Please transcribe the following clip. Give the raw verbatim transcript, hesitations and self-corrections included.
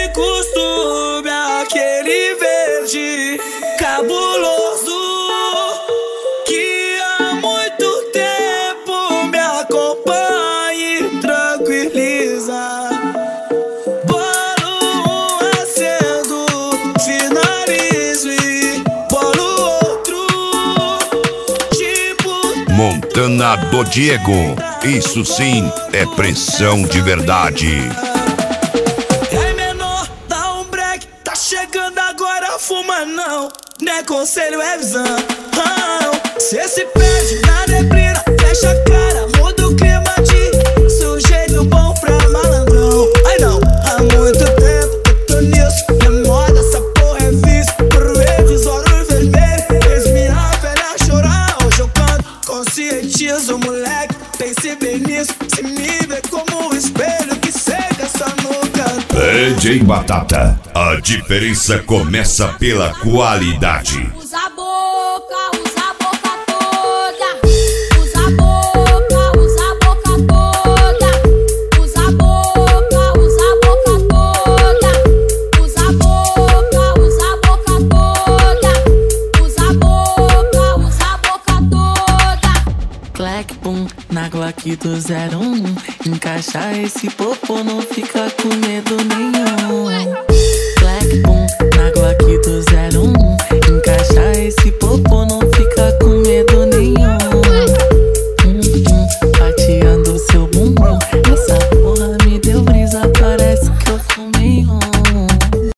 costume, aquele verde cabuloso que há muito tempo me acompanha e tranquiliza. Bolo um acendo, finalizo e bolo outro, tipo Montana do Diego, isso sim é pressão de verdade. Chegando agora, fuma não, não é conselho, é visão. Cê se perde na neblina, fecha a cara, muda o clima de sujeito bom pra malandrão. Ai não, há muito tempo eu tô nisso, é moda, essa porra é vício. Por eles, olhos vermelhos, fez minha velha chorar. Hoje eu canto, conscientizo, moleque, pense bem nisso. Se me vê como um espelho que seca essa nuca. D J Batata, a diferença começa pela qualidade. Usa a boca, usa a boca toda. Usa a boca, usa a boca toda. Usa a boca, usa a boca toda. Usa a boca, usa a boca toda. Usa a boca, usa a boca toda. Clack, pum, na Glock do zero um. Encaixa esse popô, não fica com medo nenhum. Clack, pum, na Glock do zero um.